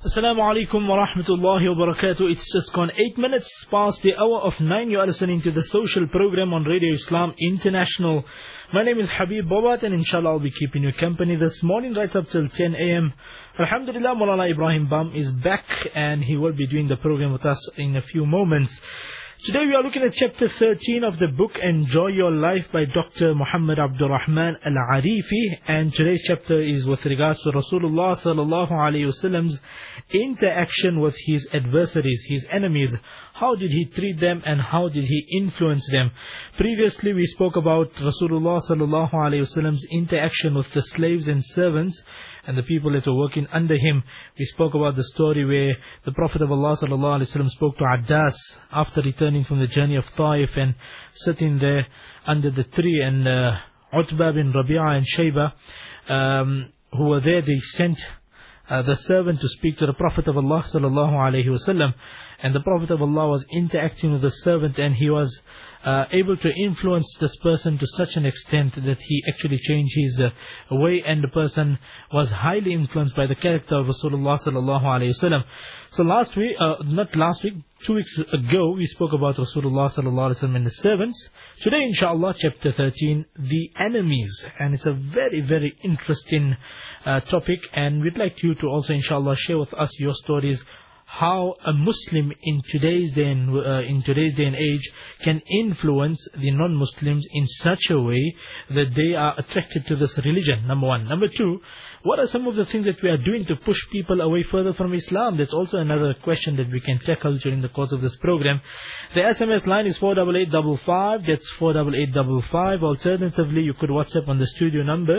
Assalamu alaikum wa rahmatullahi wa barakatuh. It's just gone 8 minutes past the hour of 9. You are listening to the social program on Radio Islam International. My name is Habib Babat and inshallah I'll be keeping you company this morning right up till 10 a.m. Alhamdulillah, Maulana Ibrahim Bam is back and he will be doing the program with us in a few moments. Today we are looking at chapter 13 of the book Enjoy Your Life by Dr. Muhammad Abdul Rahman Al-Arifi, and today's chapter is with regards to Rasulullah sallallahu alayhi wasallam's interaction with his adversaries, his enemies. How did he treat them and how did he influence them? Previously we spoke about Rasulullah sallallahu alayhi wasallam's interaction with the slaves and servants and the people that were working under him. We spoke about the story where the Prophet of Allah sallallahu alayhi wasallam spoke to Addas after returning from the journey of Taif and sitting there under the tree, and Utbah bin Rabi'ah and Shayba who were there, they sent the servant to speak to the Prophet of Allah sallallahu alayhi wasallam, and the Prophet of Allah was interacting with the servant and he was able to influence this person to such an extent that he actually changed his way, and the person was highly influenced by the character of Rasulullah sallallahu alayhi wasallam. So last week, 2 weeks ago, we spoke about Rasulullah sallallahu alayhi wasallam and the servants. Today, inshallah, chapter 13, the enemies, and it's a very, very interesting topic, and we'd like you to also, inshallah, share with us your stories. How a Muslim in today's day and age can influence the non-Muslims in such a way that they are attracted to this religion, number one. Number two, what are some of the things that we are doing to push people away further from Islam? That's also another question that we can tackle during the course of this program. The SMS line is 48855, that's 48855. Alternatively, you could WhatsApp on the studio number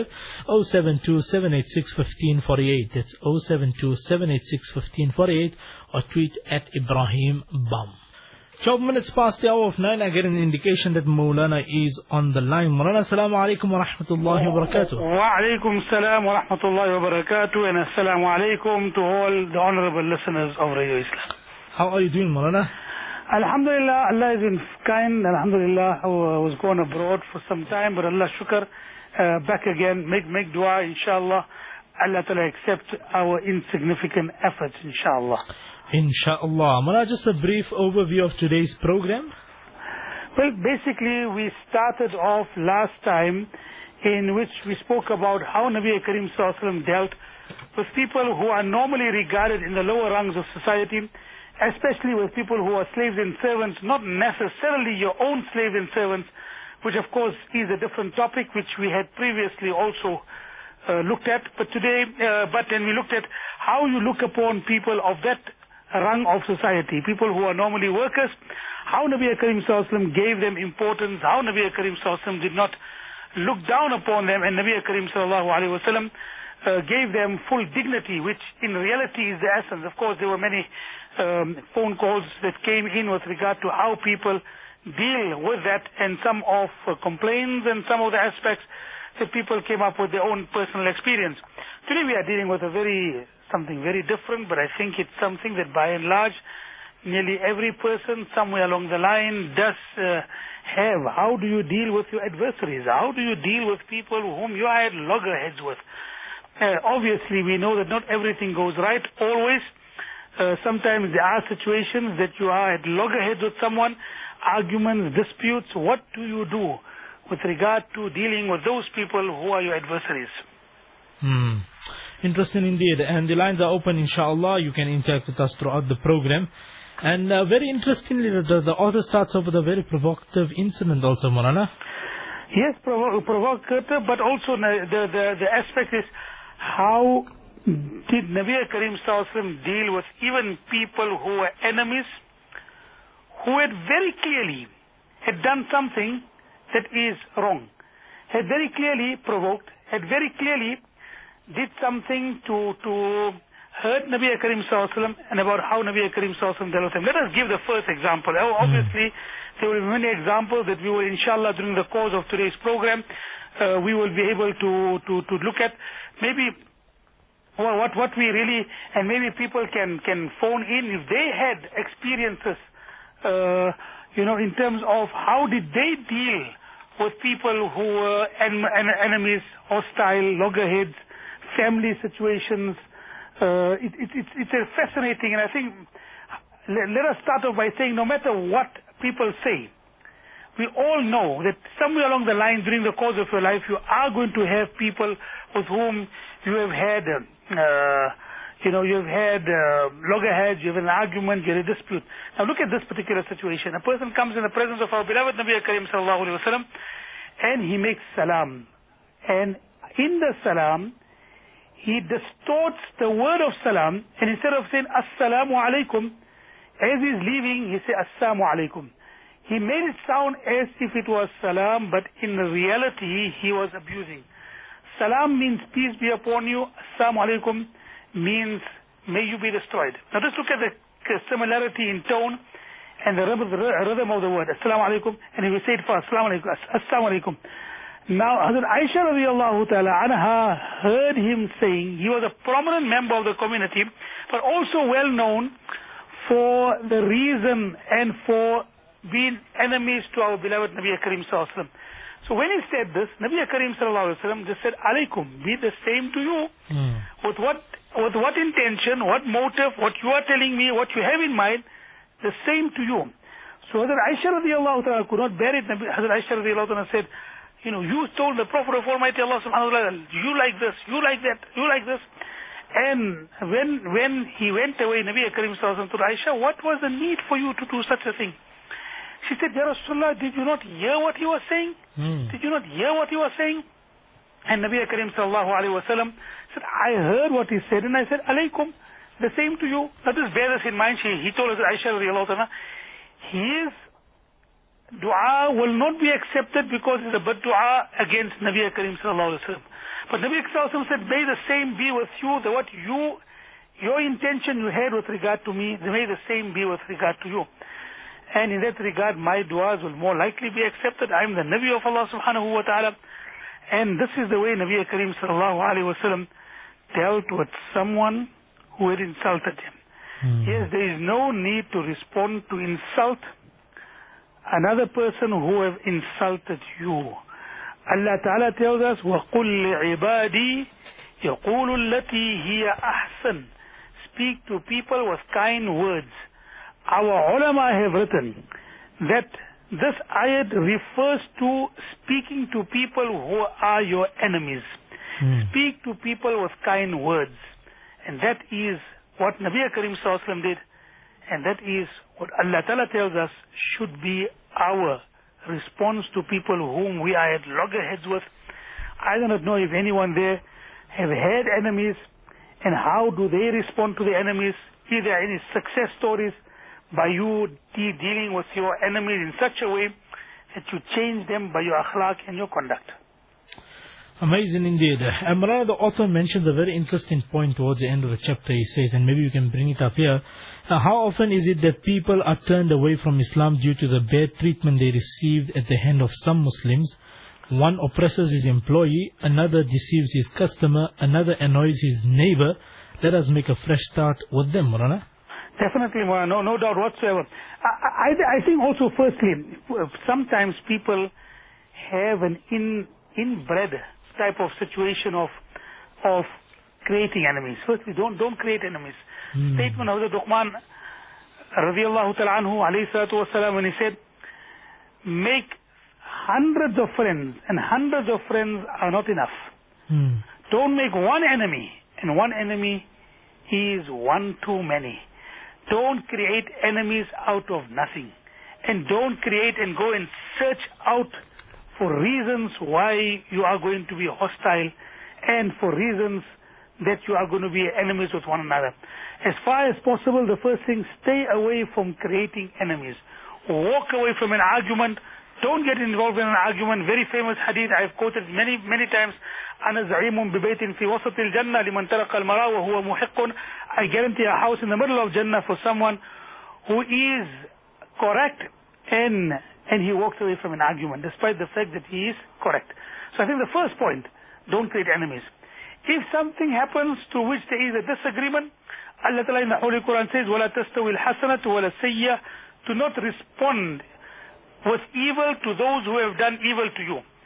072-786-1548. That's 072-786-1548. Or tweet at Ibrahim Bam. 12 minutes past the hour of 9, I get an indication that Maulana is on the line. Maulana, assalamu alaikum wa rahmatullahi wa barakatuh. Wa alaikum salam wa rahmatullahi wa barakatuh, and assalamu alaikum to all the honorable listeners of Radio Islam. How are you doing, Maulana? Alhamdulillah, Allah is in kind. Alhamdulillah, I was gone abroad for some time, but Allah shukr, back again. Make dua, inshallah. Allah Ta'ala accept our insignificant efforts, inshallah. Inshallah. Maulana, just a brief overview of today's program. Well, basically, we started off last time in which we spoke about how Nabi Karim Sallallahu Alaihi Wasallam dealt with people who are normally regarded in the lower rungs of society, especially with people who are slaves and servants, not necessarily your own slaves and servants, which of course is a different topic which we had previously also looked at. But today, then we looked at how you look upon people of that rung of society, people who are normally workers, how Nabi Karim Sallallahu Alaihi Wasallam gave them importance, how Nabi Karim Sallallahu Alaihi Wasallam did not look down upon them, and Nabi Karim Sallallahu Alaihi Wasallam gave them full dignity, which in reality is the essence. Of course, there were many phone calls that came in with regard to how people deal with that, and some of complaints and some of the aspects that people came up with their own personal experience. Today we are dealing with something very different, but I think it's something that by and large, nearly every person somewhere along the line does have. How do you deal with your adversaries? How do you deal with people whom you are at loggerheads with? Obviously, we know that not everything goes right always. Sometimes there are situations that you are at loggerheads with someone, arguments, disputes. What do you do with regard to dealing with those people who are your adversaries? Interesting indeed. And the lines are open, inshallah. You can interact with us throughout the program. And very interestingly, the author starts off with a very provocative incident also, Maulana. Yes, provocative, but also the aspect is how did Nabi Karim Sallallahu Alaihi Wasallam deal with even people who were enemies, who had very clearly had done something that is wrong, had very clearly provoked, had very clearly did something to hurt Nabi Karim Sallallahu Alaihi Wasallam, and about how Nabi Karim Sallallahu Alaihi Wasallam dealt with him. Let us give the first example. Obviously, there will be many examples that we will, inshallah, during the course of today's program, we will be able to look at. Maybe what we really, and maybe people can phone in if they had experiences, in terms of how did they deal with people who were enemies, hostile, loggerheads, family situations, it's a fascinating, and I think let us start off by saying, no matter what people say, we all know that somewhere along the line during the course of your life, you are going to have people with whom you have had, loggerheads, you have an argument, you have a dispute. Now look at this particular situation. A person comes in the presence of our beloved Nabi Karim sallallahu alaihi wasallam, and he makes salam. And in the salam, he distorts the word of salam, and instead of saying assalamu alaikum, as he's leaving, he says assalamu alaikum. He made it sound as if it was salam, but in reality, he was abusing. Salam means peace be upon you. Assalamu alaikum means may you be destroyed. Now just look at the similarity in tone and the rhythm of the word. Assalamu alaikum. And he will say it first. Assalamu alaikum. Assalamu alaikum. Now, Hazrat Aisha radiallahu ta'ala anha heard him saying, he was a prominent member of the community, but also well known for the reason and for being enemies to our beloved Nabi Karim sallallahu alaihi wasallam. So when he said this, Nabi Karim sallallahu alaihi wasallam just said, alaikum, be the same to you. With what intention, what motive, what you are telling me, what you have in mind, the same to you. So Hazrat Aisha radiallahu ta'ala could not bear it. Hazrat Aisha radiallahu ta'ala said, you told the Prophet of Almighty Allah subhanahu wa ta'ala, you like this, you like that, you like this. And when he went away, Nabi Karim sallallahu alaihi wasallam to Aisha, what was the need for you to do such a thing? She said, Ya Rasulullah, did you not hear what he was saying? Did you not hear what he was saying? And Nabi Karim sallallahu alaihi wasallam said, I heard what he said, and I said, alaikum, the same to you. Now just bear this in mind. He told us, Aisha radiallahu ta'ala, his dua will not be accepted because it's a bad dua against Nabi Karim sallallahu alaihi wasallam. But Nabi Karim sallallahu alaihi wasallam said, may the same be with you, that what your intention you had with regard to me, may the same be with regard to you. And in that regard, my du'as will more likely be accepted. I am the Nabi of Allah subhanahu wa ta'ala. And this is the way Nabi Karim sallallahu alayhi wa sallam dealt with someone who had insulted him. Yes, there is no need to respond to insult another person who have insulted you. Allah ta'ala tells us, وَقُلْ لِعِبَادِي يَقُولُ الَّتِي هِيَ أَحْسَنُ. Speak to people with kind words. Our ulama have written that this ayat refers to speaking to people who are your enemies. Speak to people with kind words. And that is what Nabi Karim sallallahu alaihi wasallam did. And that is what Allah Ta'ala tells us should be our response to people whom we are at loggerheads with. I do not know if anyone there have had enemies, and how do they respond to the enemies. Is there any success stories by you dealing with your enemies in such a way that you change them by your akhlaq and your conduct? Amazing indeed. Amrana, the author mentions a very interesting point towards the end of the chapter. He says, and maybe you can bring it up here. How often is it that people are turned away from Islam due to the bad treatment they received at the hand of some Muslims? One oppresses his employee, another deceives his customer, another annoys his neighbor. Let us make a fresh start with them, Murana. Definitely, no doubt whatsoever. I think also, firstly, sometimes people have an inbred type of situation of creating enemies. Firstly, don't create enemies. Statement of the Luqman radiallahu ta'ala anhu alayhi salatu wasalam, when he said, make hundreds of friends, and hundreds of friends are not enough. Don't make one enemy, and one enemy is one too many. Don't create enemies out of nothing. And don't create and go and search out for reasons why you are going to be hostile, and for reasons that you are going to be enemies with one another. As far as possible, the first thing, stay away from creating enemies. Walk away from an argument. Don't get involved in an argument. Very famous hadith I've quoted many times. أنا زعيم ببيت في وسط الجنة لمن ترك المرأة وهو محق. I guarantee a house in the middle of Jannah for someone who is correct and he walks away from an argument despite the fact that he is correct. So I think the first point, don't create enemies. If something happens to which there is a disagreement, Allah Ta'ala in the Holy Quran says, وَلَا تَسْتَوِي الْحَسَنَةُ وَلَا السَّيِّئَةُ. Do not respond with evil to those who have done evil to you.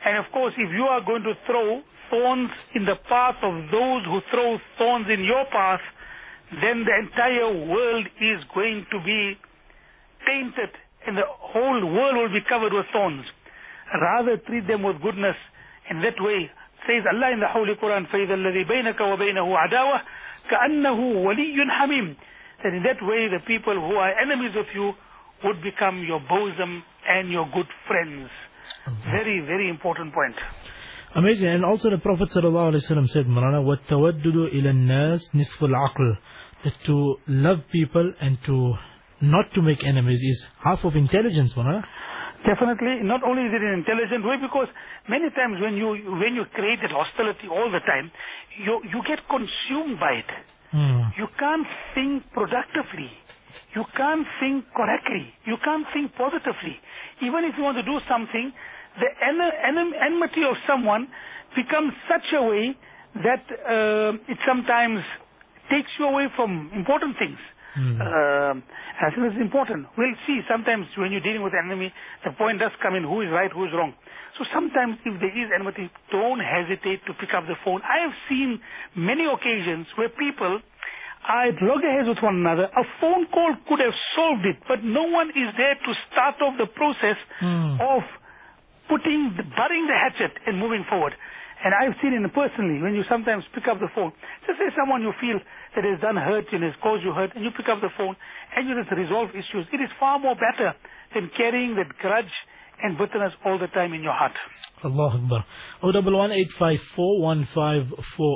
And of course, if you are going to throw thorns in the path of those who throw thorns in your path, then the entire world is going to be tainted and the whole world will be covered with thorns. Rather treat them with goodness. In that way, says Allah in the Holy Quran, فَإِذَا الَّذِي بَيْنَكَ وَبَيْنَهُ عَدَاوَةٌ كَأَنَّهُ وَلِيٌّ حَمِيمٌ. That in that way, the people who are enemies of you would become your bosom and your good friends. Very, very important point. Amazing. And also the Prophet ﷺ said, Marana, وَالتَّوَدُّدُ إِلَى النَّاسِ نِصْفُ الْعَقْلِ. That to love people and to not to make enemies is half of intelligence, Marana. Definitely, not only is it an intelligent way, because many times when you create that hostility all the time, you get consumed by it. You can't think productively. You can't think correctly. You can't think positively. Even if you want to do something, the enmity of someone becomes such a way that it sometimes takes you away from important things. I think it's important. We'll see sometimes when you're dealing with an enemy, the point does come in who is right, who is wrong. So sometimes if there is enmity, don't hesitate to pick up the phone. I have seen many occasions where people are at loggerheads with one another. A phone call could have solved it, but no one is there to start off the process of burying the hatchet and moving forward. And I've seen it personally, when you sometimes pick up the phone, just say someone you feel that has done hurt and has caused you hurt, and you pick up the phone and you just resolve issues. It is far more better than carrying that grudge and bitterness all the time in your heart. Allah Akbar. 011-854-1548,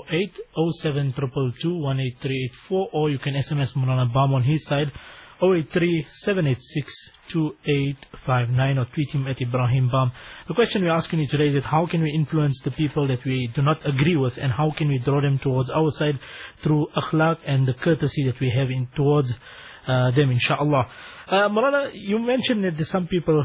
07222-18384, or you can SMS Mulana Bam on his side, 083-786-2859, or tweet him at Ibrahim Bam. The question we're asking you today is that how can we influence the people that we do not agree with, and how can we draw them towards our side through akhlaq and the courtesy that we have towards them, inshallah. Mulana, you mentioned that some people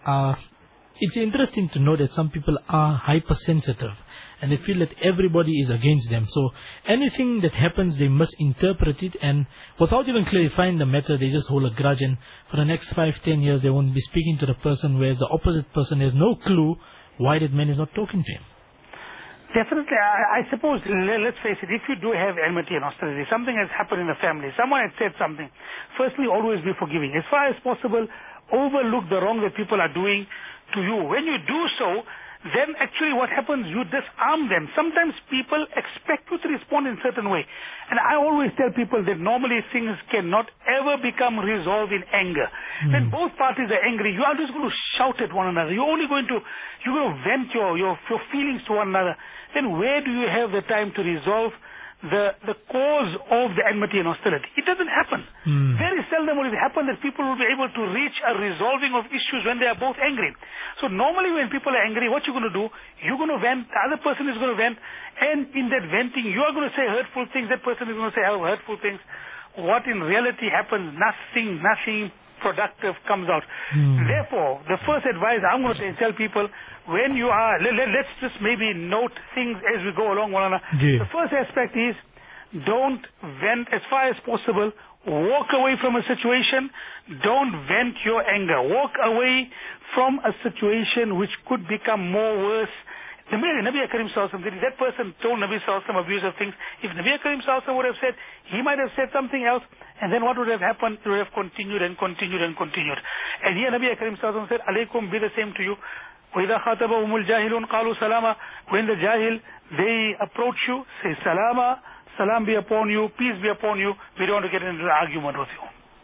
it's interesting to know that some people are hypersensitive and they feel that everybody is against them. So anything that happens, they must interpret it, and without even clarifying the matter, they just hold a grudge, and for the next 5-10 years they won't be speaking to the person, whereas the opposite person has no clue why that man is not talking to him. Definitely, I suppose, let's face it, if you do have enmity and hostility, something has happened in the family, someone has said something, firstly, always be forgiving. As far as possible, overlook the wrong that people are doing to you. When you do so, then actually what happens, you disarm them. Sometimes people expect you to respond in a certain way. And I always tell people that normally things cannot ever become resolved in anger. When both parties are angry, you are just going to shout at one another. You're going to vent your feelings to one another. Then where do you have the time to resolve the cause of the enmity and hostility? It doesn't happen. Very seldom will it happen that people will be able to reach a resolving of issues when they are both angry. So normally when people are angry, what you're going to do, you're going to vent, the other person is going to vent, and in that venting, you are going to say hurtful things, that person is going to say hurtful things. What in reality happens, nothing productive comes out. Therefore, the first advice I'm going to tell people, when you are, let's just maybe note things as we go along. The first aspect is, don't vent as far as possible. Walk away from a situation. Don't vent your anger. Walk away from a situation which could become more worse. The Nabi Karim Sallallahu Alaihi Wasallam, that person told Nabi Sallallahu Alaihi Wasallam abusive things. If Nabi Karim Sallallahu Alaihi Wasallam would have said, he might have said something else, and then what would have happened? It would have continued and continued and continued. And here Nabi Karim Sallallahu Alaihi Wasallam said, Alaykum, be the same to you. وَإِذَا خَاطَبَهُمُ الْجَاهِلُونَ قَالُوا سَلَامًا. When the jahil, they approach you, say salama, salam be upon you, peace be upon you. We don't want to get into an argument with you.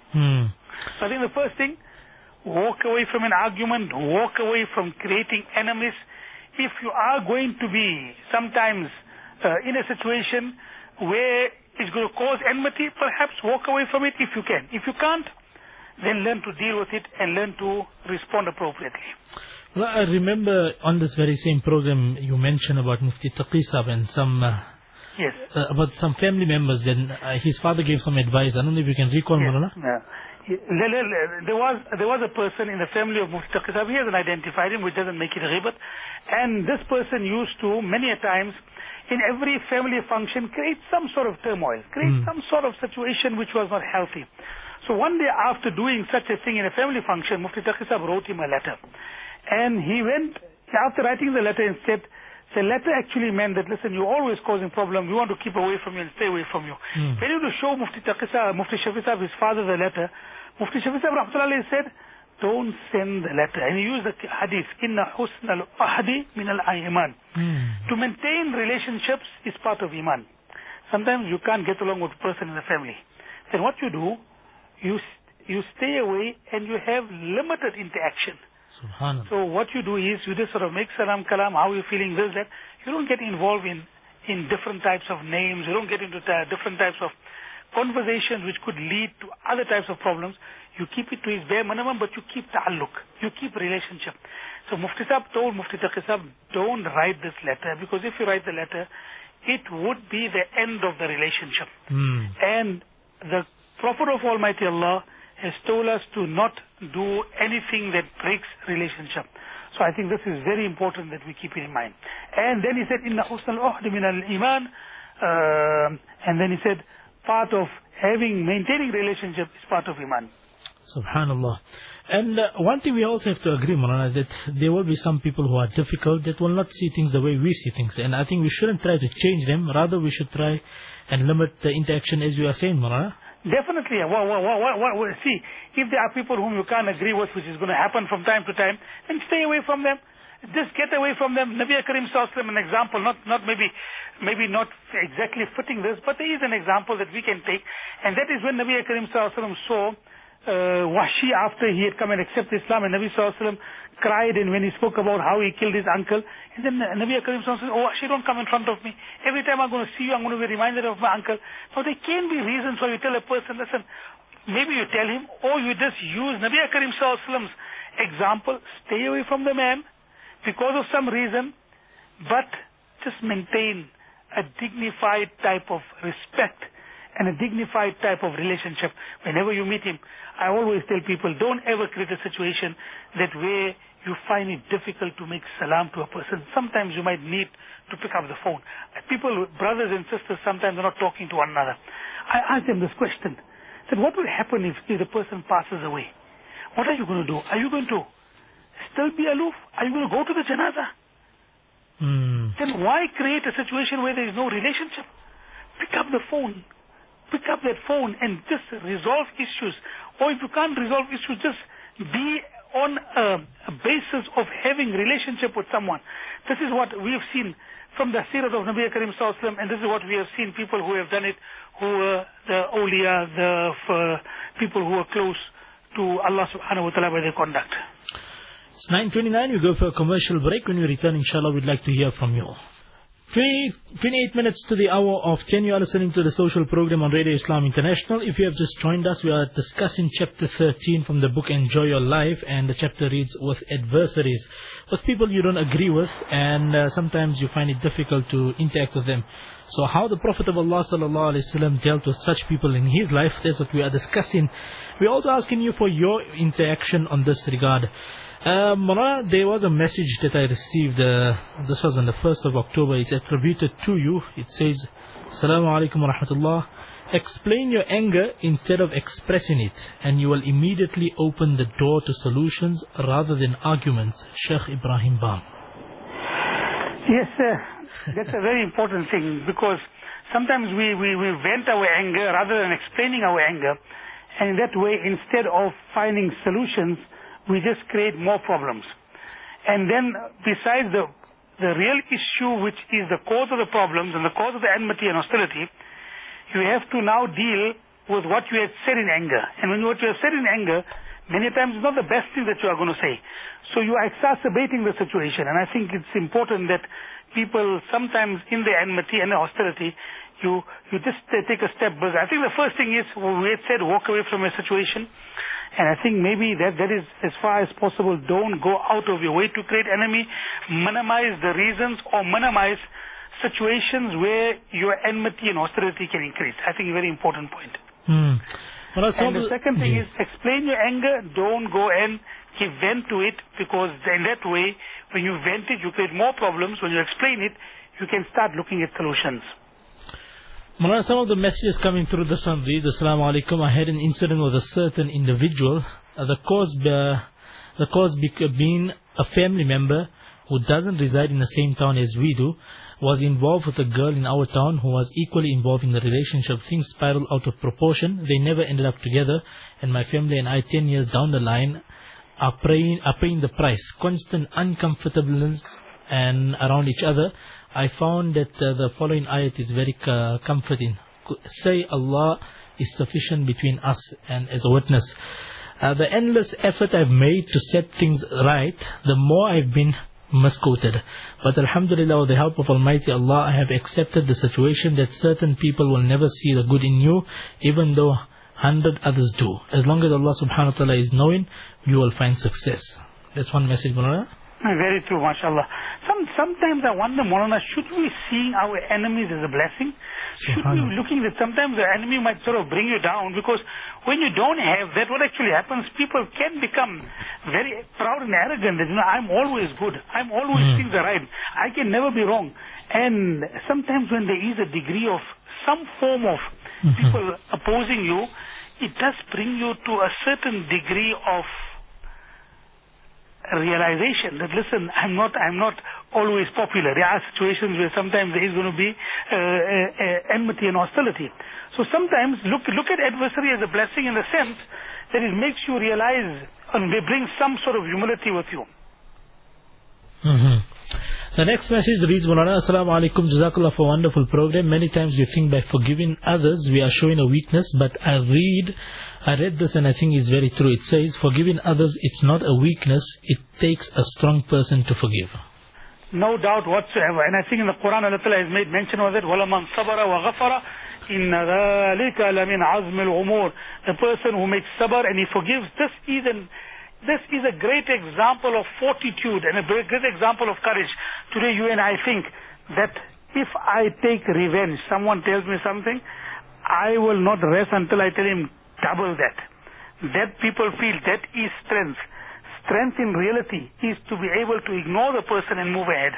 So I think the first thing, walk away from an argument, walk away from creating enemies. If you are going to be sometimes in a situation where it's going to cause enmity, perhaps walk away from it if you can. If you can't, then learn to deal with it and learn to respond appropriately. Well, I remember on this very same program you mentioned about Mufti Taqi Sahib and some about some family members. Then his father gave some advice. I don't know if you can recall, Mulana. There was a person in the family of Mufti Taqi Sahib. He hasn't identified him, which doesn't make it a ghibat. And this person used to, many a times, in every family function, create some sort of turmoil, create some sort of situation which was not healthy. So one day after doing such a thing in a family function, Mufti Taqi Sahib wrote him a letter. And he went After writing the letter instead, the letter actually meant that, listen, you're always causing problems. We want to keep away from you and stay away from you. When you show Mufti Shafi Sahib, his father, the letter, Mufti Shafi Sahib Rahmatullahi said, don't send the letter. And he used the hadith, Inna husn al-ahdi min al-iman. To maintain relationships is part of iman. Sometimes you can't get along with a person in the family. Then what you do, you stay away and you have limited interaction. Subhanallah. So what you do is you just sort of make salam kalam, how you feeling, this, that. You don't get involved in different types of names. You don't get into different types of conversations which could lead to other types of problems. You keep it to its bare minimum, but you keep ta'alluq. You keep relationship. So Mufti Sahib told Mufti Taqi Sahib, don't write this letter, because if you write the letter, it would be the end of the relationship. And the Prophet of Almighty Allah has told us to not do anything that breaks relationship. So I think this is very important that we keep it in mind. And then he said, Inna husn al-uhd min al-iman. And then he said, part of maintaining relationship is part of iman. Subhanallah. And one thing we also have to agree, Maulana, that there will be some people who are difficult that will not see things the way we see things. And I think we shouldn't try to change them. Rather, we should try and limit the interaction, as you are saying, Maulana. Definitely. See, if there are people whom you can't agree with, which is going to happen from time to time, then stay away from them. Just get away from them. Nabi Karim Sallallahu Alaihi Wasallam, an example, not maybe not exactly fitting this, but there is an example that we can take, and that is when Nabi Karim Sallallahu Alaihi Wasallam saw Wahshi after he had come and accepted Islam, and Nabi Sallallahu Alaihi Wasallam cried, and when he spoke about how he killed his uncle, and then Nabi Karim Sallallahu Alaihi Wasallam said, oh Wahshi, don't come in front of me. Every time I'm going to see you, I'm going to be reminded of my uncle. Now there can be reasons why you tell a person, listen, maybe you tell him, or you just use Nabi Karim Sallallahu Alaihi Wasallam's example, stay away from the man because of some reason, but just maintain a dignified type of respect and a dignified type of relationship. Whenever you meet him, I always tell people, don't ever create a situation that where you find it difficult to make salam to a person. Sometimes you might need to pick up the phone. People, brothers and sisters, sometimes are not talking to one another. I ask them this question. I said, what will happen if the person passes away? What are you going to do? Are you going to still be aloof? Are you going to go to the janazah? Then why create a situation where there is no relationship? Pick up the phone. Pick up that phone and just resolve issues. Or if you can't resolve issues, just be on a basis of having relationship with someone. This is what we have seen from the Sirat of Nabi Karim Sallallahu Alaihi Wasallam, and this is what we have seen people who have done it, who were the awliya, the people who are close to Allah subhanahu wa ta'ala by their conduct. It's 9:29. We go for a commercial break. When we return, inshallah, we'd like to hear from you. 28 minutes to the hour of 10. You are listening to the social program on Radio Islam International. If you have just joined us, we are discussing chapter 13 from the book Enjoy Your Life, and the chapter reads, with adversaries, with people you don't agree with, and sometimes you find it difficult to interact with them. So how the Prophet of Allah Sallallahu Alaihi Wasallam dealt with such people in his life, that's what we are discussing. We are also asking you for your interaction on this regard. Mara, there was a message that I received, this was on the 1st of October, it's attributed to you. It says, Assalamu alaikum wa rahmatullah, explain your anger instead of expressing it, and you will immediately open the door to solutions rather than arguments. Sheikh Ibrahim Bam. Yes, that's a very important thing, because sometimes we vent our anger rather than explaining our anger, and in that way, instead of finding solutions, we just create more problems. And then besides the real issue, which is the cause of the problems and the cause of the enmity and hostility, you have to now deal with what you had said in anger. And when what you have said in anger, many times is not the best thing that you are going to say. So you are exacerbating the situation. And I think it's important that people sometimes in the enmity and the hostility, you just take a step back. I think the first thing is, we had said, walk away from a situation. And I think maybe that is, as far as possible, don't go out of your way to create enemy, minimize the reasons or minimize situations where your enmity and hostility can increase. I think a very important point. And the second thing is, explain your anger, don't go and give vent to it, because in that way, when you vent it, you create more problems. When you explain it, you can start looking at solutions. Mulana, some of the messages coming through this one reads, Assalamu alaikum, I had an incident with a certain individual, the cause being a family member, who doesn't reside in the same town as we do, was involved with a girl in our town who was equally involved in the relationship. Things spiraled out of proportion. They never ended up together, and my family and I, 10 years down the line, are paying the price. Constant uncomfortableness and around each other. I found that the following ayat is very comforting. Say Allah is sufficient between us and as a witness. The endless effort I've made to set things right, the more I've been misquoted. But alhamdulillah, with the help of Almighty Allah, I have accepted the situation that certain people will never see the good in you, even though 100 others do. As long as Allah subhanahu wa ta'ala is knowing, you will find success. That's one message, Maulana. Very true, mashallah. Sometimes I wonder, Maulana, should we see our enemies as a blessing? Should we be looking that sometimes the enemy might sort of bring you down? Because when you don't have that, what actually happens, people can become very proud and arrogant. That, I'm always good. I'm always things are right. I can never be wrong. And sometimes when there is a degree of some form of people opposing you, it does bring you to a certain degree of realization that, listen, I'm not always popular. There are situations where sometimes there is going to be enmity and hostility. So sometimes look at adversary as a blessing in the sense that it makes you realize and they bring some sort of humility with you. The next message reads, Maulana, Assalamu alaikum, Jazakallah for a wonderful program. Many times we think by forgiving others we are showing a weakness, but I read this and I think it's very true. It says, forgiving others, it's not a weakness, it takes a strong person to forgive. No doubt whatsoever. And I think in the Quran, Allah Ta'ala has made mention of it, وَلَمَنْ صَبَرَ وَغَفَرَ إِنَّ ذَلِكَ لَمِنْ عَزْمِ الْأُمُورِ. The person who makes sabr and he forgives, this is a great example of fortitude and a great example of courage. Today you and I think that if I take revenge, someone tells me something, I will not rest until I tell him double that. That people feel that is strength. Strength in reality is to be able to ignore the person and move ahead.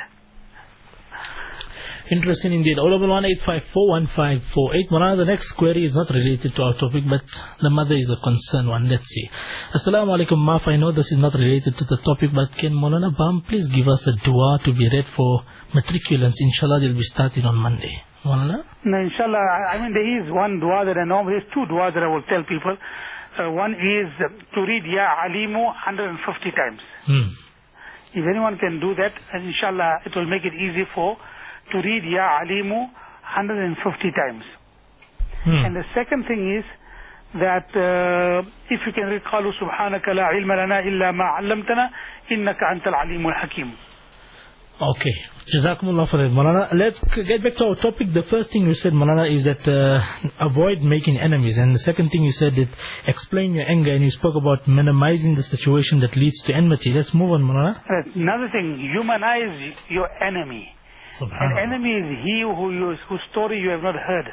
Interesting indeed. 011-854-1548. Maulana, the next query is not related to our topic, but the mother is a concerned one. Let's see. Assalamu alaikum, Maaf. I know this is not related to the topic, but can Maulana Bam please give us a dua to be read for matriculants? Inshallah, they'll be starting on Monday. Maulana? No, inshallah. I mean, there is one dua that I know. There's two duas that I will tell people. One is to read Ya Alimu 150 times. If anyone can do that, and inshallah, it will make it easy to read Ya Alimu 150 times. And the second thing is that if you can read Qalu Subhanaka la ilma lana illa ma 'allamtana innaka antal alimul hakim. Okay. Jazakumullah for that, Maulana. Let's get back to our topic. The first thing you said, Maulana, is that avoid making enemies. And the second thing you said that explain your anger, and you spoke about minimizing the situation that leads to enmity. Let's move on, Maulana. Another thing, humanize your enemy. An enemy is he whose story you have not heard.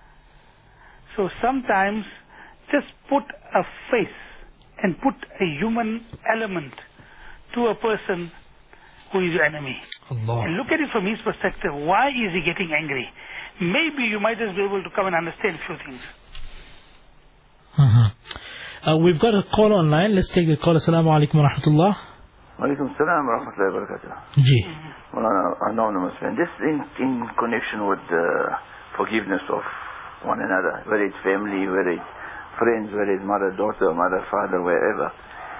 So sometimes just put a face and put a human element to a person who is your enemy. Allah. And look at it from his perspective. Why is he getting angry? Maybe you might just be able to come and understand a few things. We've got a call online. Let's take the call. Assalamu alaikum wa rahmatullah. Walaikum salam wa rahmatullahi wa barakatuh. Ji. Well, anonymous friend. This in connection with the forgiveness of one another, whether it's family, whether it's friends, whether it's mother, daughter, mother, father, wherever.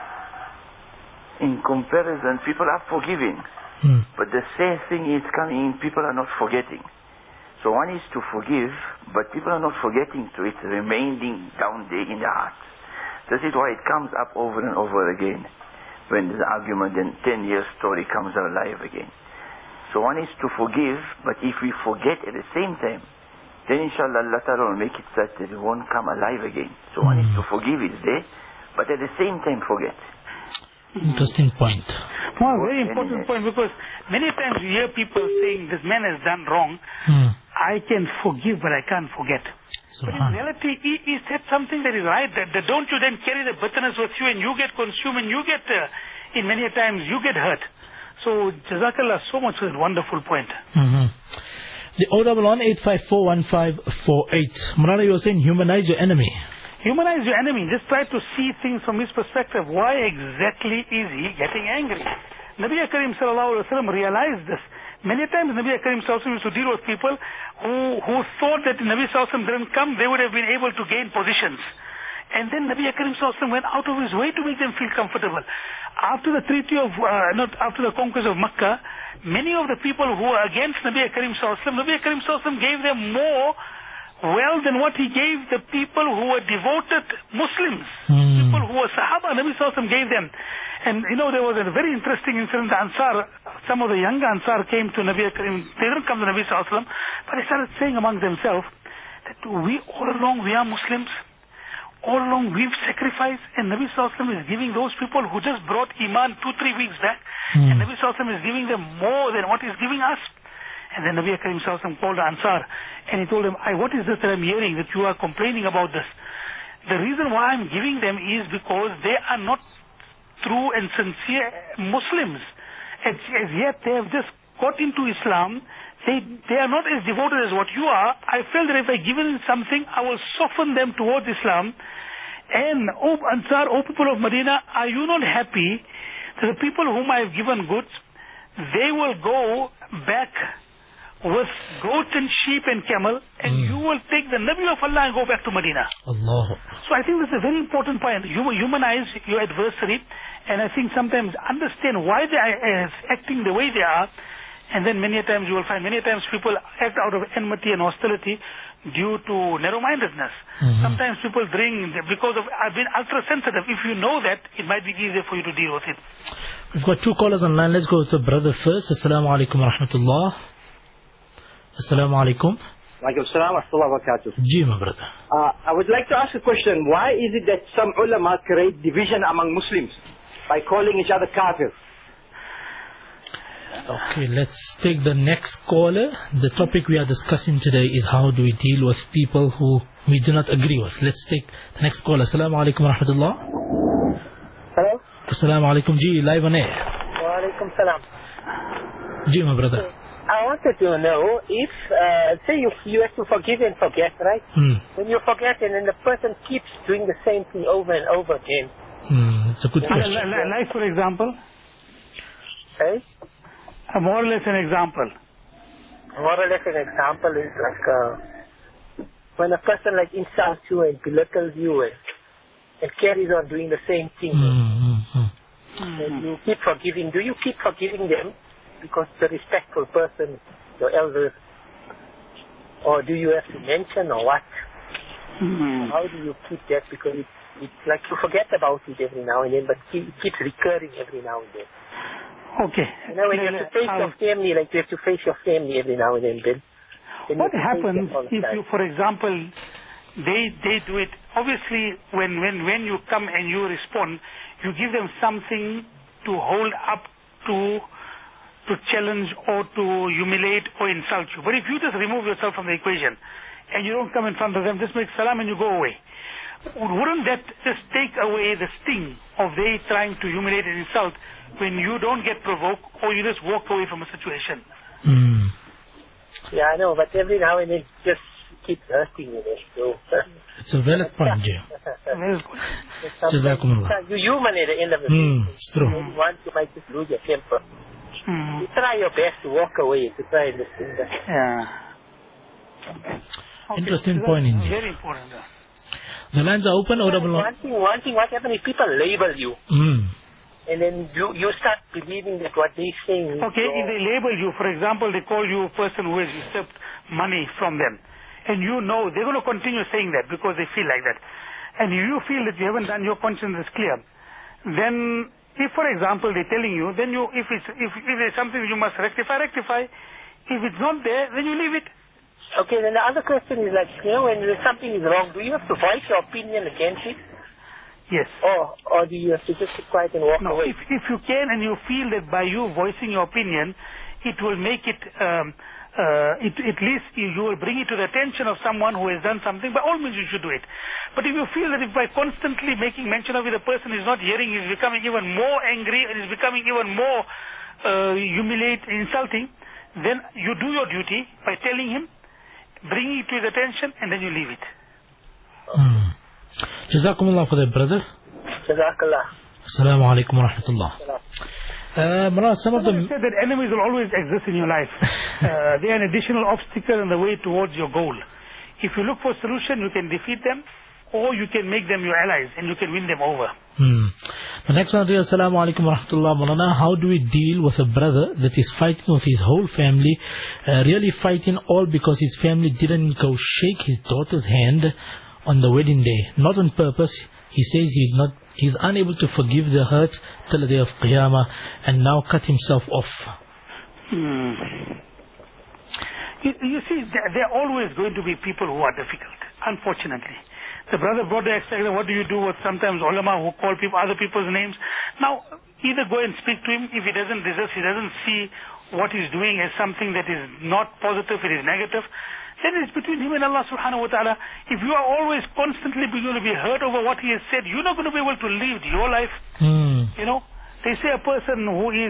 In comparison, people are forgiving. But the sad thing is coming in, people are not forgetting. So one is to forgive, but people are not forgetting to it, remaining down there in the heart. This is why it comes up over and over again. When the argument and 10-year story comes alive again. So one is to forgive, but if we forget at the same time, then inshallah Allah Ta'ala will make it such that it won't come alive again. So one is to forgive is there, but at the same time forget. Interesting point. Well, very important point, because many times you hear people saying this man has done wrong. I can forgive, but I can't forget. But in reality, is that something that is right? That don't you then carry the bitterness with you and you get consumed and you get, in many times, you get hurt. So, Jazakallah so much for that wonderful point. The 011-854-1548. Maulana, you were saying humanize your enemy. Humanize your enemy. Just try to see things from his perspective. Why exactly is he getting angry? Nabi Karim sallallahu alaihi wasallam realized this. Many times Nabi Karim sallallahu alaihi wasallam used to deal with people who thought that Nabi sallallahu alaihi wasallam didn't come, they would have been able to gain positions. And then Nabi Karim sallallahu alaihi wasallam went out of his way to make them feel comfortable. After the after the conquest of Makkah, many of the people who were against Nabi Karim sallallahu alaihi wasallam, Nabi Karim sallallahu alaihi wasallam gave them more wealth than what he gave the people who were devoted Muslims. People who were Sahaba, Nabi sallallahu alaihi wasallam gave them. And there was a very interesting incident. The Ansar, some of the younger Ansar came to Nabi Karim. They didn't come to Nabi sallallahu alaihi wasallam, but they started saying among themselves that we are Muslims. All along we've sacrificed, and Nabi sallallahu alaihi wasallam is giving those people who just brought Iman 2-3 weeks back, and Nabi sallallahu alaihi wasallam is giving them more than what he's giving us. And then Nabi Karim sallallahu alaihi wasallam called the Ansar, and he told them, what is this that I'm hearing, that you are complaining about this? The reason why I'm giving them is because they are not true and sincere Muslims. As yet they have just got into Islam. They are not as devoted as what you are. I felt that if I give them something, I will soften them towards Islam. And, Ansar, people of Medina, are you not happy that the people whom I have given goods, they will go back with goats and sheep and camel, and you will take the Nabi of Allah and go back to Medina. Allah. So I think this is a very important point. Humanize your adversary, and I think sometimes understand why they are acting the way they are. And then many times you will find, people act out of enmity and hostility due to narrow-mindedness. Sometimes people drink because of being ultra-sensitive. If you know that, it might be easier for you to deal with it. We've got 2 callers online. Let's go to brother first. Assalamu alaikum wa rahmatullah. Assalamu alaikum. Alaikum salam wa rahmatullahi wa barakatuh. Ji, my brother. I would like to ask a question. Why is it that some ulama create division among Muslims by calling each other kafir? Okay, let's take the next caller. The topic we are discussing today is how do we deal with people who we do not agree with. Let's take the next caller. Assalamu alaikum wa rahmatullah. Hello? Assalamu alaikum. Ji, live on air. Wa alaikum salam. Ji, my brother. I wanted to know if, say you have to forgive and forget, right? When you forget and then the person keeps doing the same thing over and over again. It's a good question. Like for example? Okay? More or less an example. More or less an example is like when a person like insults you and belittles you and carries on doing the same thing. And you keep forgiving. Do you keep forgiving them because the respectful person, your elders, or do you have to mention or what? How do you keep that? Because it's like you forget about it every now and then, but it keeps recurring every now and then. Okay. When you have to face your family, like you have to face your family every now and then, Bill. What happens if you, for example, they do it, obviously when you come and you respond, you give them something to hold up to challenge or to humiliate or insult you. But if you just remove yourself from the equation and you don't come in front of them, just make salam and you go away, wouldn't that just take away the sting of they trying to humiliate and insult when you don't get provoked or you just walk away from a situation? Yeah, I know, but every now and then it just keeps hurting you. So it's a valid point, Jay. Jazakumullah. You're human at the end of the day. It's true. Once you might just lose your temper. You try your best to walk away, to try and listen. Okay. Interesting point indeed. Very important. The lines are open or double? One thing, what happens if people label you? And then you start believing that what they're saying. Okay, if they label you, for example, they call you a person who has received money from them. And you know they're going to continue saying that because they feel like that. And you feel that you haven't done, your conscience is clear. Then, if for example they're telling you, then you, if there's something you must rectify. If it's not there, then you leave it. Okay, then the other question is like, when something is wrong, do you have to voice your opinion against it? Yes. Or do you have to just keep quiet and walk away? If you can and you feel that by you voicing your opinion, it will make it, at least you will bring it to the attention of someone who has done something, by all means you should do it. But if you feel that if by constantly making mention of it, the person is not hearing, is becoming even more angry and is becoming even more insulting, then you do your duty by telling him, bringing it to his attention, and then you leave it. Jazakumullah for that, brother. Jazakallah. Assalamu alaikum wa rahmatullah. Some of them said that enemies will always exist in your life. They are an additional obstacle on the way towards your goal. If you look for a solution, you can defeat them, or you can make them your allies and you can win them over. The next one is Assalamu alaikum wa rahmatullah. Maulana, how do we deal with a brother that is fighting with his whole family, really fighting all because his family didn't go shake his daughter's hand on the wedding day, not on purpose? He says he's unable to forgive the hurt till the day of Qiyamah and now cut himself off. You see, there are always going to be people who are difficult, unfortunately. The brother brought the extra, what do you do with sometimes ulama who call other people's names? Now, either go and speak to him. If he doesn't resist, he doesn't see what he's doing as something that is not positive, it is negative, then it's between him and Allah subhanahu wa ta'ala. If you are always constantly going to be hurt over what he has said, you're not going to be able to live your life. You know, they say a person who is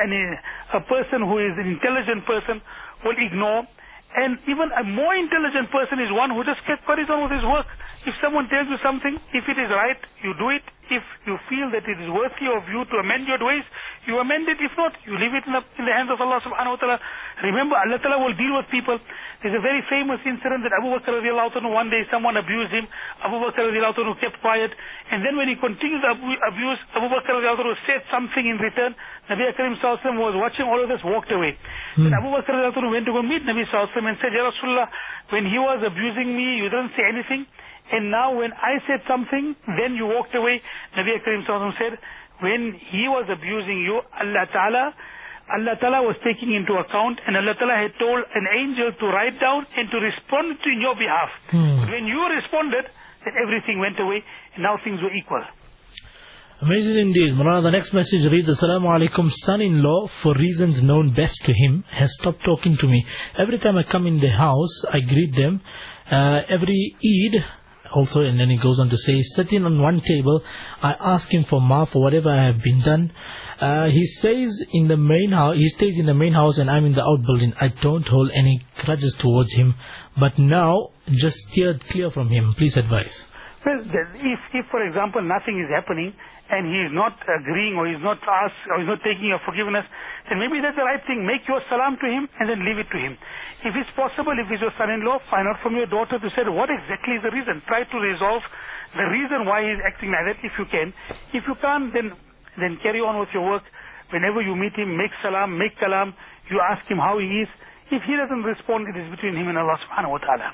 an intelligent person will ignore. And even a more intelligent person is one who just carries on with his work. If someone tells you something, if it is right, you do it. If you feel that it is worthy of you to amend your ways, you amend it. If not, you leave it in the hands of Allah subhanahu wa ta'ala. Remember, Allah ta'ala will deal with people. There's a very famous incident that Abu Bakr radiallahu anhu, one day someone abused him. Abu Bakr radiallahu anhu kept quiet. And then when he continued the abuse, Abu Bakr radiallahu anhu said something in return. Nabi Karim sallallahu alaihi wasallam was watching all of this, walked away. Then Abu Bakr radiallahu anhu went to go meet Nabi sallallahu alaihi wasallam and said, Ya Rasulullah, when he was abusing me, you didn't say anything. And now when I said something, then you walked away. Nabi Karim sallallahu alaihi wasallam said, when he was abusing you, Allah Ta'ala was taking into account, and Allah Ta'ala had told an angel to write down and to respond in your behalf. But when you responded, then everything went away, and now things were equal. Amazing indeed. Mulana, the next message reads, Assalamu alaikum. Son-in-law, for reasons known best to him, has stopped talking to me. Every time I come in the house, I greet them. Every Eid, also, and then he goes on to say, sitting on one table, I ask him for maaf for whatever I have been done. He stays in the main house and I'm in the outbuilding. I don't hold any grudges towards him, but now just steered clear from him. Please advise. Well, if for example nothing is happening and he is not agreeing or he's not asked or he's not taking your forgiveness, then maybe that's the right thing. Make your salam to him and then leave it to him. If it's possible, if it's your son-in-law, find out from your daughter to say what exactly is the reason. Try to resolve the reason why he's acting like that if you can. If you can't, then carry on with your work. Whenever you meet him, make salam, make kalam. You ask him how he is. If he doesn't respond, it is between him and Allah subhanahu wa ta'ala.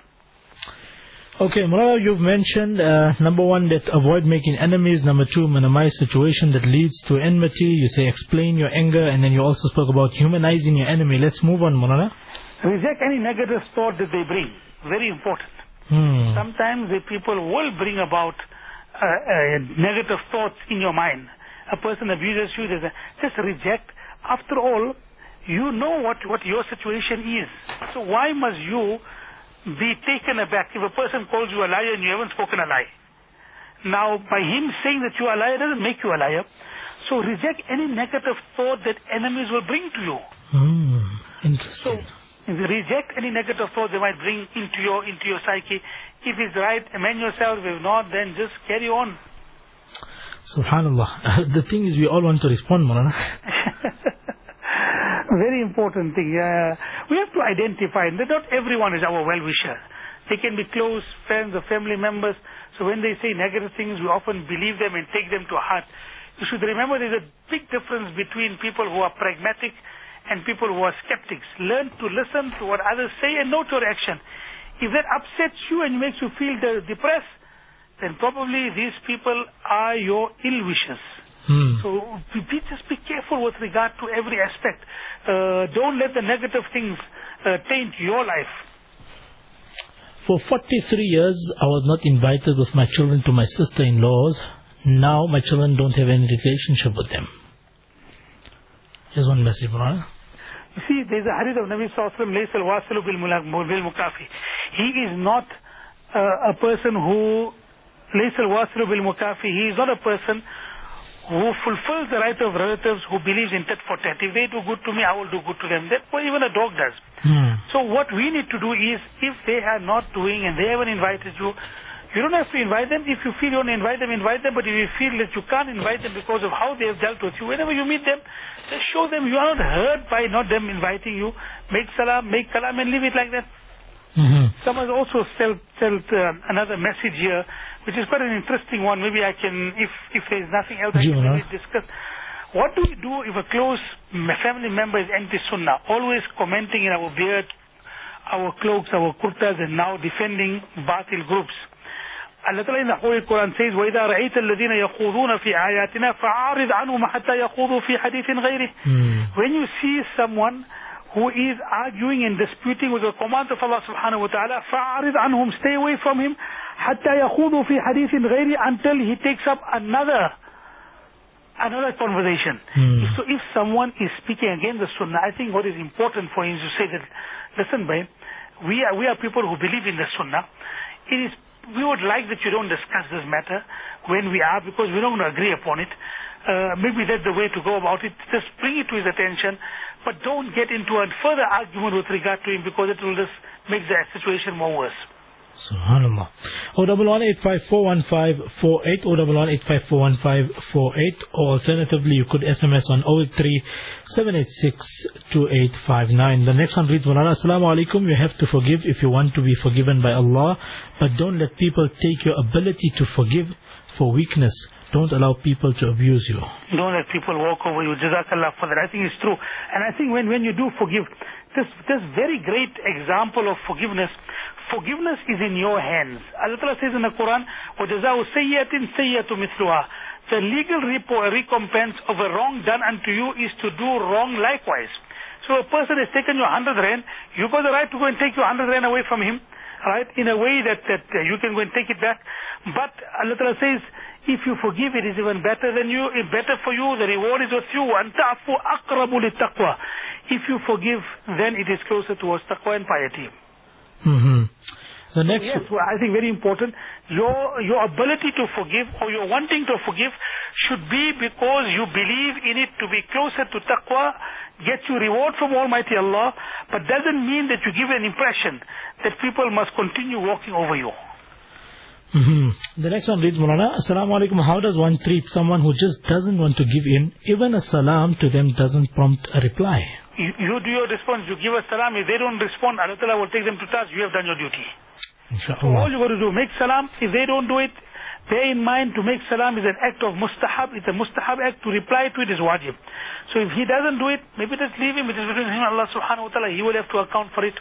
Okay, Mullah, you've mentioned, number one, that avoid making enemies. Number two, minimize situation that leads to enmity. You say explain your anger, and then you also spoke about humanizing your enemy. Let's move on, Mullah. Reject any negative thought that they bring. Very important. Sometimes the people will bring about negative thoughts in your mind. A person abuses you, just reject. After all, you know what your situation is. So why must you be taken aback if a person calls you a liar and you haven't spoken a lie? Now, by him saying that you are a liar doesn't make you a liar. So reject any negative thought that enemies will bring to you. Interesting. So reject any negative thoughts they might bring into your psyche. If it's right, amend yourself. If not, then just carry on. Subhanallah. The thing is, we all want to respond, Maulana. Very important thing. We have to identify that not everyone is our well-wisher. They can be close friends or family members. So when they say negative things, we often believe them and take them to heart. You should remember there's a big difference between people who are pragmatic and people who are skeptics. Learn to listen to what others say and note your action. If that upsets you and makes you feel depressed, then probably these people are your ill wishes. So just be careful with regard to every aspect. Don't let the negative things taint your life. For 43 years, I was not invited with my children to my sister-in-laws. Now my children don't have any relationship with them. Here's one message, Brother. You see, there's a hadith of Nabi Sallallahu Alaihi Wasallam, he is not a person who he is not a person who fulfills the right of relatives, who believes in tit for tat. If they do good to me, I will do good to them. That's what even a dog does. So what we need to do is, if they are not doing and they haven't invited you, You don't have to invite them. If you feel you want to invite them, but if you feel that you can't invite them because of how they have dealt with you, whenever you meet them, just show them you are not hurt by not them inviting you. Make salam, make kalam, and leave it like that. Someone also sent another message here, which is quite an interesting one. Maybe I can, if there is nothing else, I can maybe discuss. What do we do if a close family member is anti-sunnah, always commenting in our beard, our cloaks, our kurtas, and now defending batil groups? Allah Ta'ala in the Holy Quran says, وَإِذَا رَأَيْتَ الَّذِينَ يَخُوضُونَ فِي آيَاتِنَا فَأَعْرِضْ عَنْهُمْ حَتَّى يَخُوضُوا فِي حَدِيثٍ غَيْرِهِ. When you see someone who is arguing and disputing with the command of Allah subhanahu wa ta'ala, فَأَعْرِضْ عَنْهُمْ, stay away from him, حَتَّى يَخُوضُوا فِي حَدِيثٍ غَيْرِهِ, until he takes up another conversation. So if someone is speaking against the sunnah, I think what is important for him is to say that, listen, bhai, we are people who believe in the sunnah. We would like that you don't discuss this matter when we are, because we don't agree upon it. Maybe that's the way to go about it. Just bring it to his attention, but don't get into a further argument with regard to him, because it will just make the situation more worse. Subhanallah. 011-854-1548, 011-854-1548, or alternatively you could SMS on 083-786-2859. The next one reads, Maulana, Assalamu alaikum, you have to forgive if you want to be forgiven by Allah, but don't let people take your ability to forgive for weakness. Don't allow people to abuse you. Don't let people walk over you. Jazakallah for that. I think it's true. And I think when you do forgive, this very great example of forgiveness is in your hands. Allah Ta'ala says in the Quran, وَجَزَاءُ سَيِّئَةٍ سَيِّئَةُ مِثْلُهَا. The legal recompense of a wrong done unto you is to do wrong likewise. So a person has taken your 100 rand, you got the right to go and take your 100 rand away from him, right? In a way that you can go and take it back. But Allah Ta'ala says, if you forgive, it is even better for you. The reward is with you. أَن تَعْفُوا أَقْرَبُ لِلتَّقْوَى. If you forgive, then it is closer towards taqwa and piety. The next, yes, well, I think very important. Your ability to forgive, or your wanting to forgive, should be because you believe in it to be closer to taqwa, get you reward from Almighty Allah, but doesn't mean that you give an impression that people must continue walking over you. The next one reads, Maulana, Assalamu alaikum, how does one treat someone who just doesn't want to give in? Even a salam to them doesn't prompt a reply. You do your response, you give a salam. If they don't respond, Allah Ta'ala will take them to task. You have done your duty. Inshallah. So all you got to do, make salam. If they don't do it, bear in mind to make salam is an act of mustahab. It's a mustahab act. To reply to it is wajib. So if he doesn't do it, maybe just leave him. It is between him and Allah subhanahu wa ta'ala. He will have to account for it.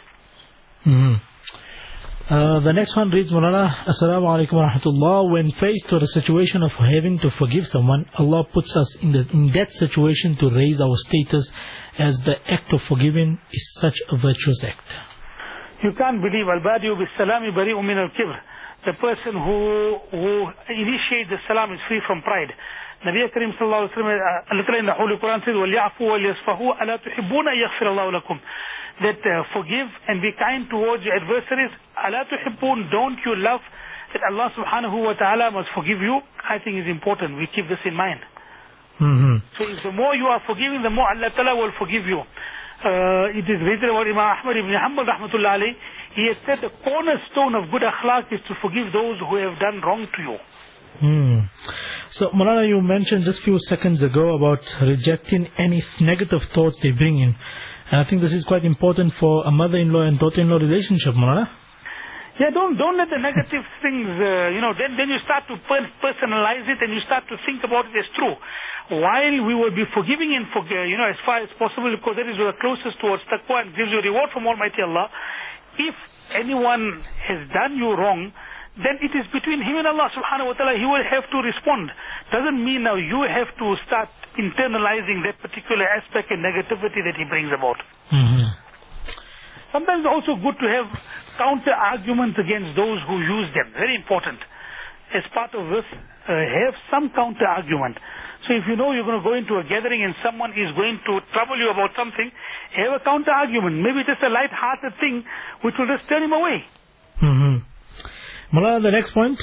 The next one reads, Maulana, Assalamu alaikum wa rahmatullah. When faced with a situation of having to forgive someone, Allah puts us in that situation to raise our status, as the act of forgiving is such a virtuous act. You can't believe al-badi'u bis-salami bari'u min al-kibr. The person who initiates the salam is free from pride. Nabi Karim sallallahu alayhi wa sallam, in the Holy Quran says, وَلْيَعْفُوا وَلْيَصْفَحُوا أَلَا تُحِبُّونَ أَن يَغْفِرَ اللَّهُ لَكُمْ. That forgive and be kind towards your adversaries. أَلَا تُحِبُّونَ, don't you love that Allah subhanahu wa ta'ala must forgive you? I think it's important we keep this in mind. So if the more you are forgiving, the more Allah ta'ala will forgive you. It is written about Imam Ahmad ibn Hanbal rahmatullah alayhi. He has said the cornerstone of good akhlaq is to forgive those who have done wrong to you. So Maulana, you mentioned just a few seconds ago about rejecting any negative thoughts they bring in. And I think this is quite important for a mother-in-law and daughter-in-law relationship, Maulana. Yeah, don't let the negative things, then you start to personalize it and you start to think about it as true. While we will be forgiving and as far as possible, because that is the closest towards taqwa and gives you reward from Almighty Allah. If anyone has done you wrong, then it is between him and Allah subhanahu wa ta'ala. He will have to respond. Doesn't mean now you have to start internalizing that particular aspect and negativity that he brings about. Sometimes it's also good to have counter arguments against those who use them. Very important. As part of this, have some counter argument. So if you know you're going to go into a gathering and someone is going to trouble you about something, have a counter argument. Maybe just a light-hearted thing which will just turn him away. Maulana, the next point?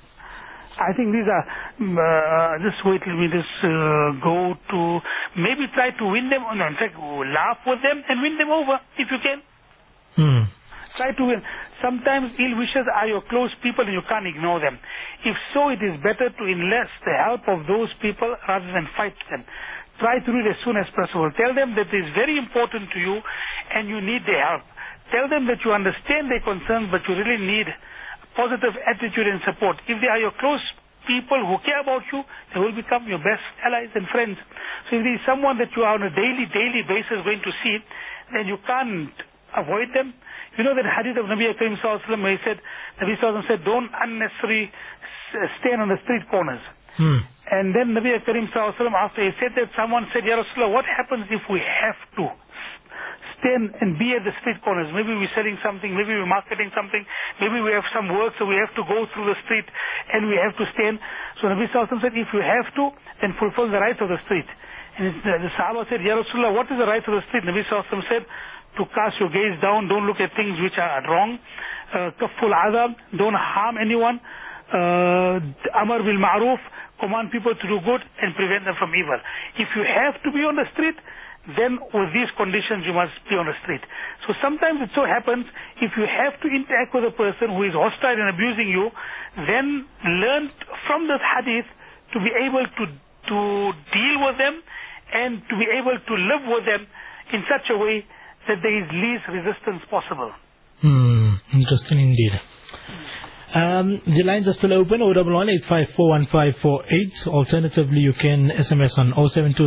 I think these are, just wait, let me just go to, maybe try to win them, in fact, laugh with them and win them over if you can. Try to win. Sometimes ill wishers are your close people and you can't ignore them. If so, it is better to enlist the help of those people rather than fight them. Try to do it as soon as possible. Tell them that it is very important to you and you need their help. Tell them that you understand their concerns, but you really need positive attitude and support. If they are your close people who care about you, they will become your best allies and friends. So if there is someone that you are on a daily basis going to see, then you can't avoid them. You know that hadith of Nabi Karim Sallallahu Alaihi Wasallam where he said, Nabi Sallallahu Alaihi Wasallam said, don't unnecessarily stand on the street corners. And then Nabi Karim Sallallahu Alaihi Wasallam, after he said that, someone said, Ya Rasulullah, what happens if we have to stand and be at the street corners? Maybe we're selling something, maybe we're marketing something, maybe we have some work, so we have to go through the street and we have to stand. So Nabi Sallallahu Alaihi Wasallam said, if you have to, then fulfill the rights of the street. And the Sahaba said, Ya Rasulullah, what is the right of the street? Nabi Sallallahu Alaihi Wasallam said, to cast your gaze down, don't look at things which are wrong. Kafful adab, don't harm anyone. Amar bil ma'roof, command people to do good and prevent them from evil. If you have to be on the street, then with these conditions you must be on the street. So sometimes it so happens, if you have to interact with a person who is hostile and abusing you, then learn from this hadith to be able to deal with them and to be able to live with them in such a way that there is least resistance possible. Interesting indeed. The lines are still open, 011-854-1548. Alternatively, you can SMS on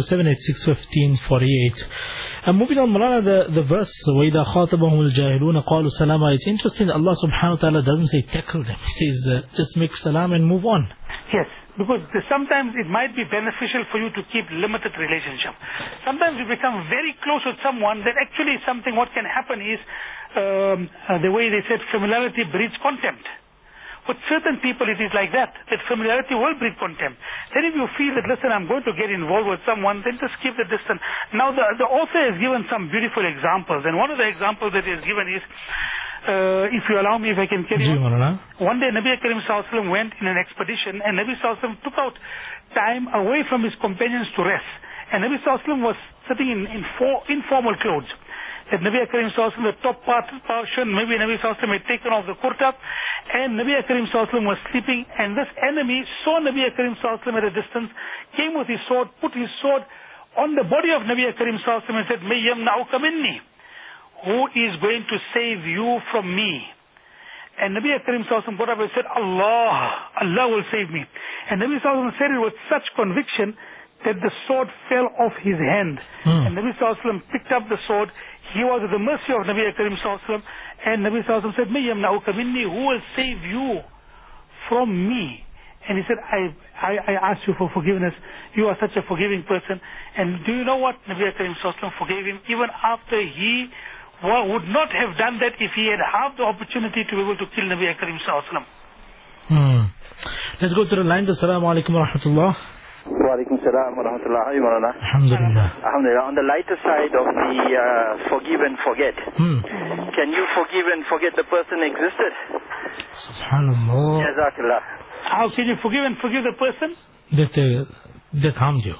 0727861548. Moving on, Malana, the verse, وَإِذَا خَاطَبَهُمُ الْجَاهِلُونَ قَالُوا سَلَامًا. It's interesting that Allah subhanahu wa ta'ala doesn't say tackle them. He says just make salam and move on. Yes. Because sometimes it might be beneficial for you to keep limited relationship. Sometimes you become very close with someone that actually something what can happen is, the way they said, familiarity breeds contempt. With certain people it is like that familiarity will breed contempt. Then if you feel that, listen, I'm going to get involved with someone, then just keep the distance. Now the author has given some beautiful examples, and one of the examples that he has given is, if you allow me, if I can carry on. One day Nabi Karim Sallallahu Alaihi Wasallam went in an expedition, and Nabi Sallallahu Alaihi Wasallam took out time away from his companions to rest. And Nabi Sallallahu Alaihi Wasallam was sitting in informal clothes. That Nabi Karim Sallallahu Alaihi Wasallam, the top portion, maybe Nabi Sallallahu Alaihi Wasallam had taken off the kurta, and Nabi Karim Sallallahu Alaihi Wasallam was sleeping, and this enemy saw Nabi Karim Sallallahu Alaihi Wasallam at a distance, came with his sword, put his sword on the body of Nabi Karim Sallallahu Alaihi Wasallam and said, "May yamna'uka minni." Who is going to save you from me? And Nabi Karim Sallallahu Alaihi Wasallam got up and said, Allah will save me. And Nabi Sallallahu Alaihi Wasallam said it with such conviction that the sword fell off his hand. And Nabi Sallallahu Alaihi Wasallam picked up the sword. He was at the mercy of Nabi Karim Sallallahu Alaihi Wasallam. And Nabi Sallallahu Alaihi Wasallam said, "May yamna'uka minni," who will save you from me? And he said, I ask you for forgiveness. You are such a forgiving person. And do you know what? Nabi Karim Sallallahu Alaihi Wasallam forgave him even after he would not have done that if he had had the opportunity to be able to kill Nabi Karim Sallallahu Alaihi Wasallam. Let's go to the lines. Assalamu alaikum wa rahmatullah. Wa alaikum salam wa rahmatullah. Hi, Maulana. Alhamdulillah. Alhamdulillah. On the lighter side of the forgive and forget, can you forgive and forget the person existed? Subhanallah. Jazakallah. How can you forgive and forgive the person? That harmed you.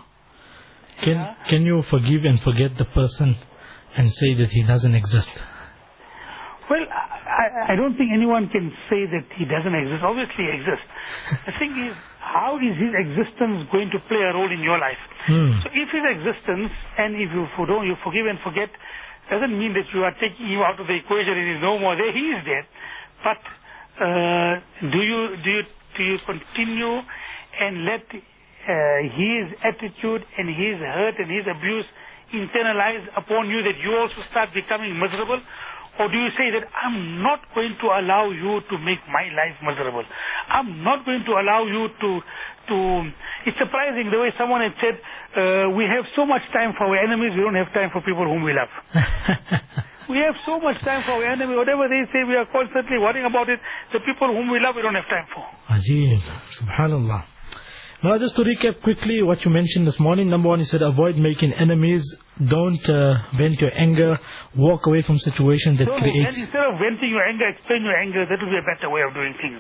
Can you forgive and forget the person and say that he doesn't exist? Well, I don't think anyone can say that he doesn't exist. Obviously he exists. The thing is, how is his existence going to play a role in your life? So if his existence, and if you forgive and forget, doesn't mean that you are taking him out of the equation and he is no more there. He is there. But do you continue and let his attitude and his hurt and his abuse internalize upon you that you also start becoming miserable? Or do you say that I'm not going to allow you to make my life miserable? I'm not going to allow you to it's surprising the way someone had said, we have so much time for our enemies, we don't have time for people whom we love. We have so much time for our enemy. Whatever they say, we are constantly worrying about it. The people whom we love, we don't have time for. Ajib. Subhanallah. Now, just to recap quickly what you mentioned this morning. Number one, you said avoid making enemies. Don't vent your anger. Walk away from situations that create... Instead of venting your anger, explain your anger. That will be a better way of doing things.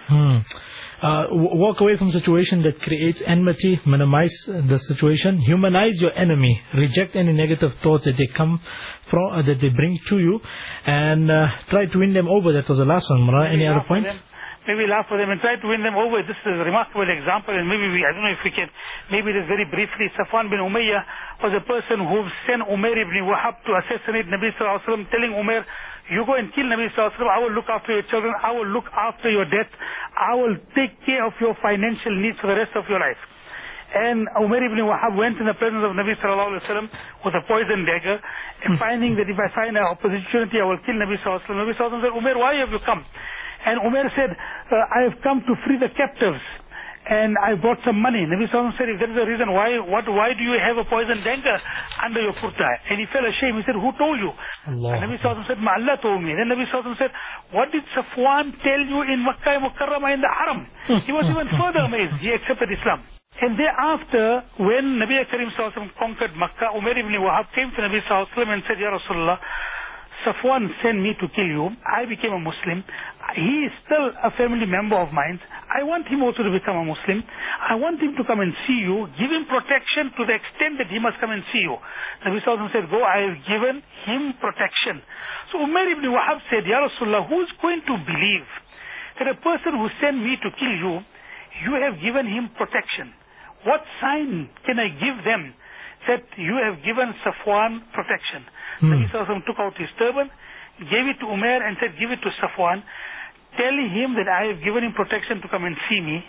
Walk away from situations that creates enmity. Minimize the situation. Humanize your enemy. Reject any negative thoughts that they come from, that they bring to you, and try to win them over. That was the last one. Mara, any other points? Maybe laugh for them and try to win them over. This is a remarkable example, and maybe I don't know if we can, maybe just very briefly, Safwan bin Umayyah was a person who sent Umair ibn Wahab to assassinate Nabi Sallallahu Alaihi Wasallam, telling Umair, you go and kill Nabi Sallallahu Alaihi Wasallam, I will look after your children, I will look after your death, I will take care of your financial needs for the rest of your life. And Umair ibn Wahab went in the presence of Nabi Sallallahu Alaihi Wasallam with a poison dagger, and finding that if I find an opportunity, I will kill Nabi Sallallahu Alaihi Wasallam. Nabi Sallallahu Alaihi Wasallam said, Umair, why have you come? And Umair said, I have come to free the captives, and I brought some money. Nabi Sallallahu Alaihi Wasallam said, if that is the reason, why do you have a poison dagger under your kurta? And he felt ashamed. He said, who told you? Allah. And Nabi Sallallahu Alaihi Wasallam said, Allah told me. Then Nabi Sallallahu Alaihi Wasallam said, what did Safwan tell you in Makkah Mukarramah in the Haram? He was even further amazed. He accepted Islam. And thereafter, when Nabi Karim Sallallahu Alaihi Wasallam conquered Makkah, Umair ibn Wahab came to Nabi Sallallahu Alaihi Wasallam and said, Ya Rasulullah, Safwan sent me to kill you. I became a Muslim. He is still a family member of mine. I want him also to become a Muslim. I want him to come and see you. Give him protection to the extent that he must come and see you. Nabi Sallallahu Alaihi Wasallam said, go, I have given him protection. So Umair ibn Wahab said, Ya Rasulullah, who is going to believe that a person who sent me to kill you, you have given him protection? What sign can I give them that you have given Safwan protection? Nabi Sallallahu Alaihi Wasallam took out his turban, gave it to Umair and said, give it to Safwan. Tell him that I have given him protection to come and see me.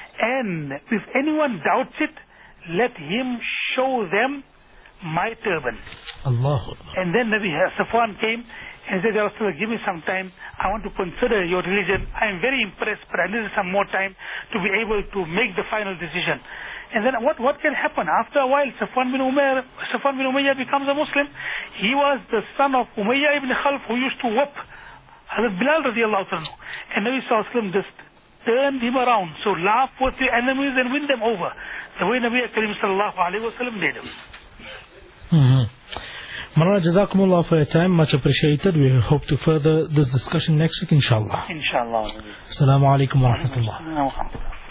And if anyone doubts it, let him show them my turban. Allah. And then Nabi Safwan came and said, Ya Rasulullah, give me some time. I want to consider your religion. I am very impressed, but I need some more time to be able to make the final decision. And then what can happen? After a while, Safwan bin Umayyah becomes a Muslim. He was the son of Umayyah ibn Khalf, who used to whoop Hazrat Bilal radiallahu anhu. And Nabi Sallallahu Alaihi Wasallam just turned him around. So laugh with your enemies and win them over. The way Nabi Karim Sallallahu Alaihi Wasallam did him. Marana, Jazakumullah for your time. Much appreciated. We hope to further this discussion next week, inshallah. Inshallah. Assalamu alaikum wa rahmatullah.